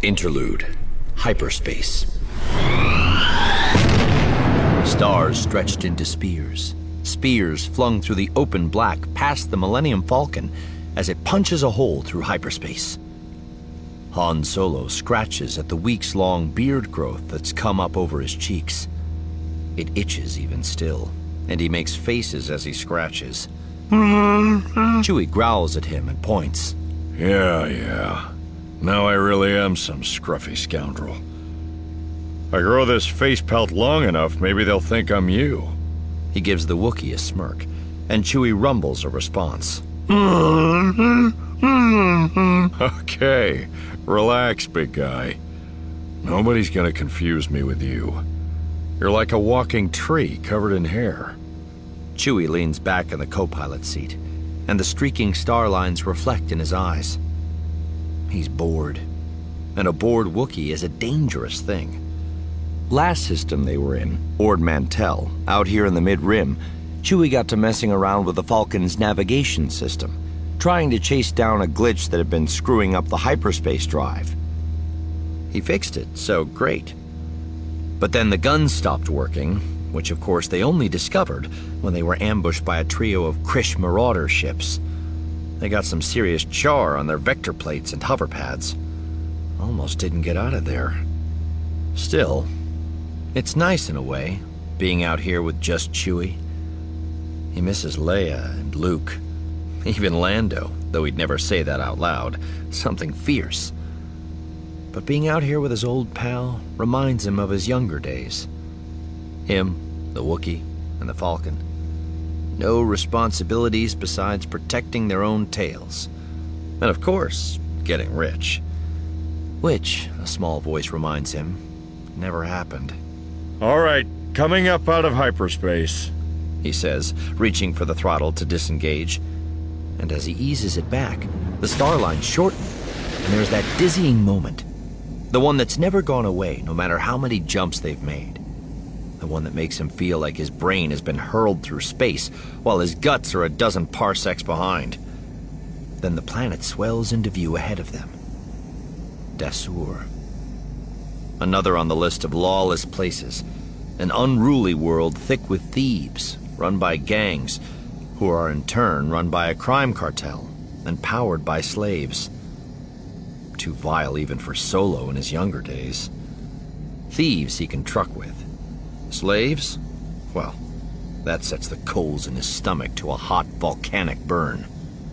Interlude. Hyperspace. Stars stretched into spears. Spears flung through the open black past the Millennium Falcon as it punches a hole through hyperspace. Han Solo scratches at the weeks-long beard growth that's come up over his cheeks. It itches even still, and he makes faces as he scratches. Chewie growls at him and points. Yeah. Now I really am some scruffy scoundrel. I grow this face pelt long enough, maybe they'll think I'm you. He gives the Wookiee a smirk, and Chewie rumbles a response. Okay, relax, big guy. Nobody's gonna confuse me with you. You're like a walking tree covered in hair. Chewie leans back in the co-pilot seat, and the streaking star lines reflect in his eyes. He's bored, and a bored Wookiee is a dangerous thing. Last system they were in, Ord Mantell, out here in the mid-rim, Chewie got to messing around with the Falcon's navigation system, trying to chase down a glitch that had been screwing up the hyperspace drive. He fixed it, so great. But then the guns stopped working, which of course they only discovered when they were ambushed by a trio of Krish Marauder ships. They got some serious char on their vector plates and hover pads. Almost didn't get out of there. Still, it's nice in a way, being out here with just Chewie. He misses Leia and Luke, even Lando, though he'd never say that out loud, something fierce. But being out here with his old pal reminds him of his younger days. Him, the Wookiee, and the Falcon. No responsibilities besides protecting their own tails. And of course, getting rich. Which, a small voice reminds him, never happened. All right, coming up out of hyperspace, he says, reaching for the throttle to disengage. And as he eases it back, the star lines shorten, and there's that dizzying moment. The one that's never gone away, no matter how many jumps they've made. The one that makes him feel like his brain has been hurled through space, while his guts are a dozen parsecs behind. Then the planet swells into view ahead of them. Dasur. Another on the list of lawless places. An unruly world thick with thieves, run by gangs, who are in turn run by a crime cartel and powered by slaves. Too vile even for Solo in his younger days. Thieves he can truck with. Slaves? Well, that sets the coals in his stomach to a hot volcanic burn.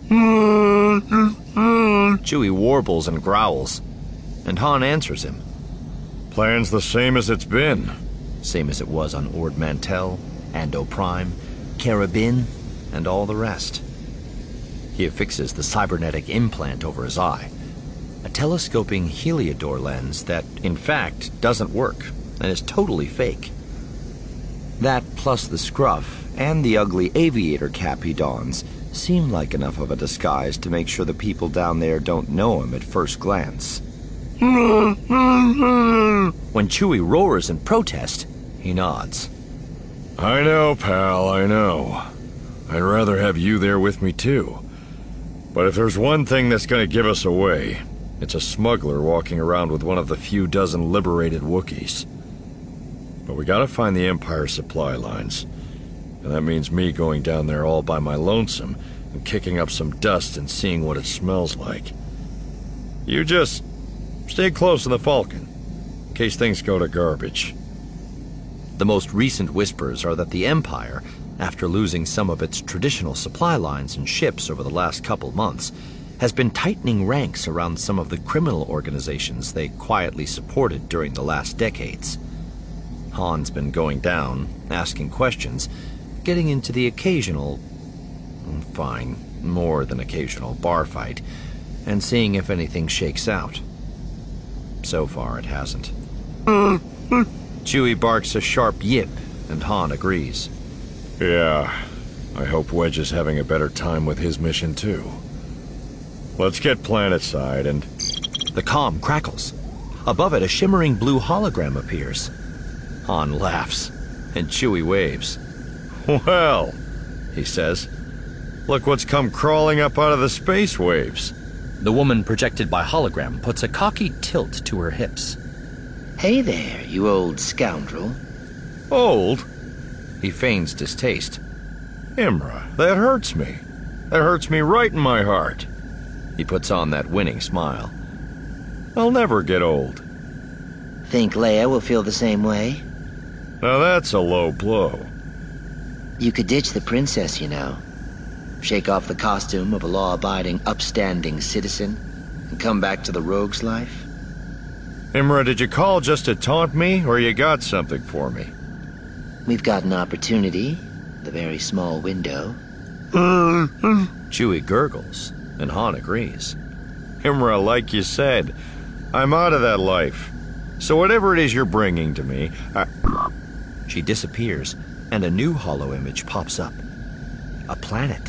Chewie warbles and growls, and Han answers him. Plan's the same as it's been. Same as it was on Ord Mantell, Ando Prime, Carabin, and all the rest. He affixes the cybernetic implant over his eye, a telescoping Heliodor lens that, in fact, doesn't work and is totally fake. That, plus the scruff and the ugly aviator cap he dons, seem like enough of a disguise to make sure the people down there don't know him at first glance. When Chewie roars in protest, he nods. I know, pal, I know. I'd rather have you there with me, too. But if there's one thing that's gonna give us away, it's a smuggler walking around with one of the few dozen liberated Wookiees. But we gotta find the Empire supply lines. And that means me going down there all by my lonesome and kicking up some dust and seeing what it smells like. You just stay close to the Falcon, in case things go to garbage. The most recent whispers are that the Empire, after losing some of its traditional supply lines and ships over the last couple months, has been tightening ranks around some of the criminal organizations they quietly supported during the last decades. Han's been going down, asking questions, getting into the occasional, fine, more than occasional bar fight, and seeing if anything shakes out. So far, it hasn't. Chewie barks a sharp yip, and Han agrees. Yeah, I hope Wedge is having a better time with his mission, too. Let's get planetside and... The comm crackles. Above it, a shimmering blue hologram appears. Han laughs, and Chewie waves. Well, he says, look what's come crawling up out of the space waves. The woman projected by hologram puts a cocky tilt to her hips. Hey there, you old scoundrel. Old? He feigns distaste. Imra, that hurts me. That hurts me right in my heart. He puts on that winning smile. I'll never get old. Think Leia will feel the same way? Now that's a low blow. You could ditch the princess, you know. Shake off the costume of a law-abiding, upstanding citizen and come back to the rogue's life. Imra, did you call just to taunt me, or you got something for me? We've got an opportunity, the very small window. Chewie gurgles, and Han agrees. Imra, like you said, I'm out of that life. So whatever it is you're bringing to me, She disappears, and a new holo image pops up. A planet.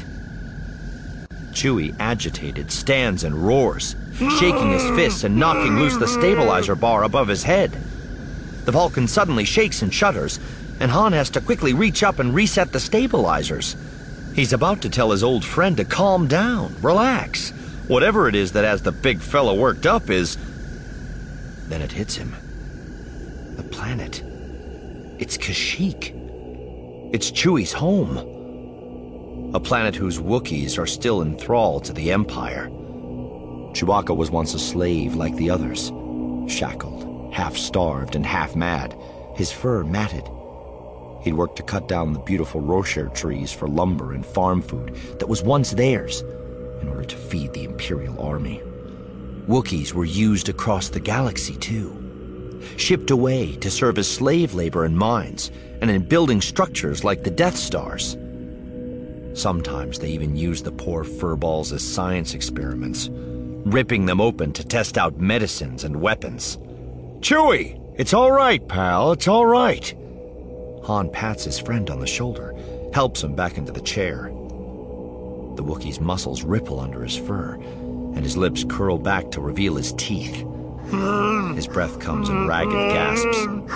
Chewie, agitated, stands and roars, shaking his fists and knocking loose the stabilizer bar above his head. The Vulcan suddenly shakes and shudders, and Han has to quickly reach up and reset the stabilizers. He's about to tell his old friend to calm down, relax. Whatever it is that has the big fella worked up is... Then it hits him. The planet. It's Kashyyyk. It's Chewie's home. A planet whose Wookiees are still in thrall to the Empire. Chewbacca was once a slave like the others, shackled, half-starved and half-mad, his fur matted. He'd worked to cut down the beautiful Roshar trees for lumber and farm food that was once theirs in order to feed the Imperial Army. Wookiees were used across the galaxy, too. Shipped away to serve as slave labor in mines and in building structures like the Death Stars. Sometimes they even used the poor furballs as science experiments, ripping them open to test out medicines and weapons. Chewie! It's all right, pal, it's all right. Han pats his friend on the shoulder, helps him back into the chair. The Wookiee's muscles ripple under his fur, and his lips curl back to reveal his teeth. His breath comes in ragged gasps.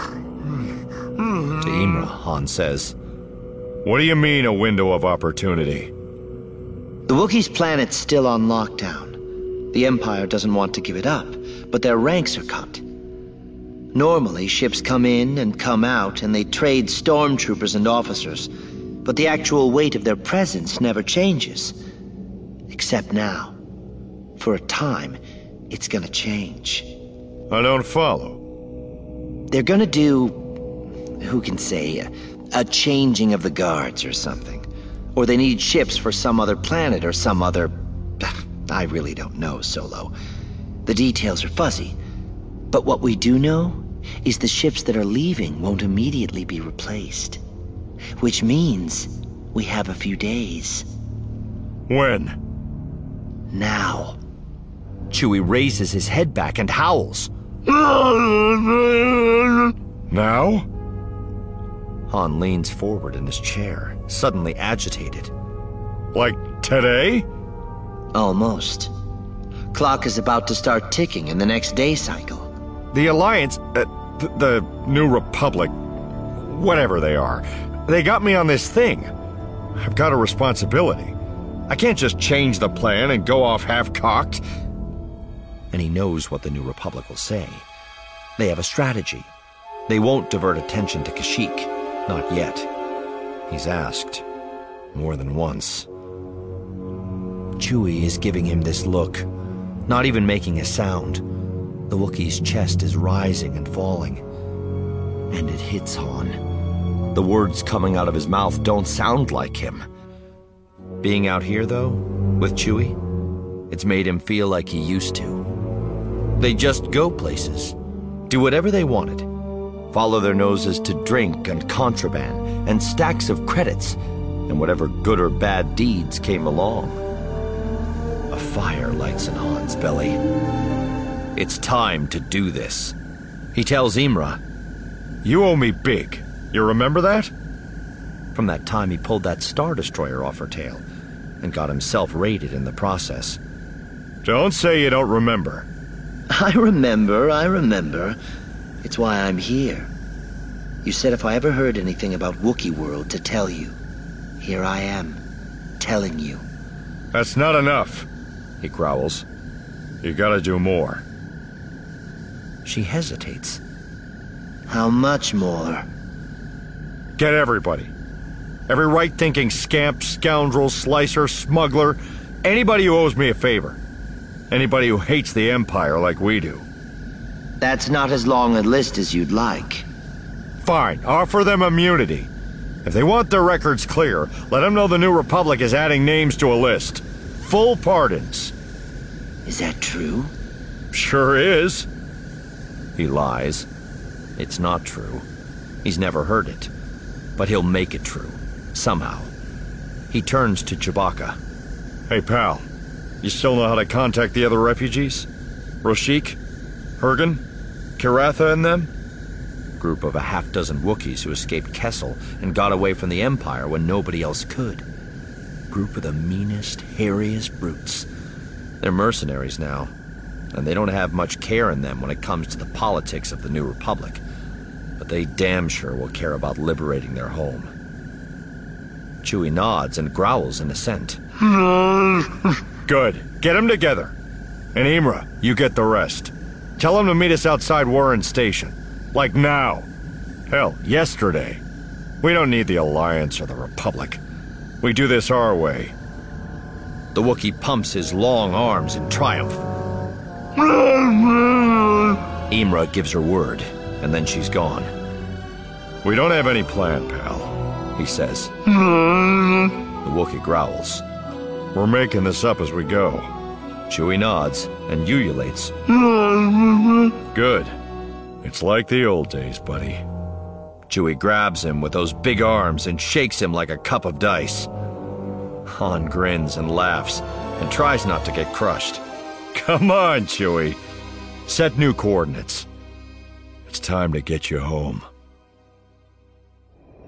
To Imra, Han says, What do you mean, a window of opportunity? The Wookiees' planet's still on lockdown. The Empire doesn't want to give it up, but their ranks are cut. Normally, ships come in and come out, and they trade stormtroopers and officers, but the actual weight of their presence never changes. Except now. For a time, it's gonna change. I don't follow. They're gonna do, who can say, a changing of the guards or something. Or they need ships for some other planet or some other... I really don't know, Solo. The details are fuzzy. But what we do know is the ships that are leaving won't immediately be replaced. Which means we have a few days. When? Now. Chewie raises his head back and howls. Now? Han leans forward in his chair, suddenly agitated. Like today? Almost. Clock is about to start ticking in the next day cycle. The Alliance, the New Republic, whatever they are, they got me on this thing. I've got a responsibility. I can't just change the plan and go off half-cocked. And he knows what the New Republic will say. They have a strategy. They won't divert attention to Kashyyyk. Not yet. He's asked. More than once. Chewie is giving him this look, not even making a sound. The Wookiee's chest is rising and falling. And it hits Han. The words coming out of his mouth don't sound like him. Being out here, though, with Chewie, it's made him feel like he used to. They just go places, do whatever they wanted, follow their noses to drink and contraband and stacks of credits and whatever good or bad deeds came along. A fire lights in Han's belly. It's time to do this. He tells Imra, You owe me big. You remember that? From that time he pulled that Star Destroyer off her tail and got himself raided in the process. Don't say you don't remember. I remember. It's why I'm here. You said if I ever heard anything about Wookiee World to tell you. Here I am, telling you. That's not enough, he growls. You gotta do more. She hesitates. How much more? Get everybody. Every right-thinking scamp, scoundrel, slicer, smuggler, anybody who owes me a favor. Anybody who hates the Empire like we do. That's not as long a list as you'd like. Fine, offer them immunity. If they want their records clear, let them know the New Republic is adding names to a list. Full pardons. Is that true? Sure is. He lies. It's not true. He's never heard it. But he'll make it true. Somehow. He turns to Chewbacca. Hey, pal. You still know how to contact the other refugees? Roshik? Hergen? Kiratha and them? Group of a half-dozen Wookiees who escaped Kessel and got away from the Empire when nobody else could. Group of the meanest, hairiest brutes. They're mercenaries now, and they don't have much care in them when it comes to the politics of the New Republic. But they damn sure will care about liberating their home. Chewie nods and growls in assent. Good. Get them together. And Imra, you get the rest. Tell them to meet us outside Warren Station. Like now. Hell, yesterday. We don't need the Alliance or the Republic. We do this our way. The Wookiee pumps his long arms in triumph. Imra gives her word, and then she's gone. We don't have any plan, pal, he says. The Wookiee growls. We're making this up as we go. Chewie nods and ululates. Good. It's like the old days, buddy. Chewie grabs him with those big arms and shakes him like a cup of dice. Han grins and laughs and tries not to get crushed. Come on, Chewie. Set new coordinates. It's time to get you home.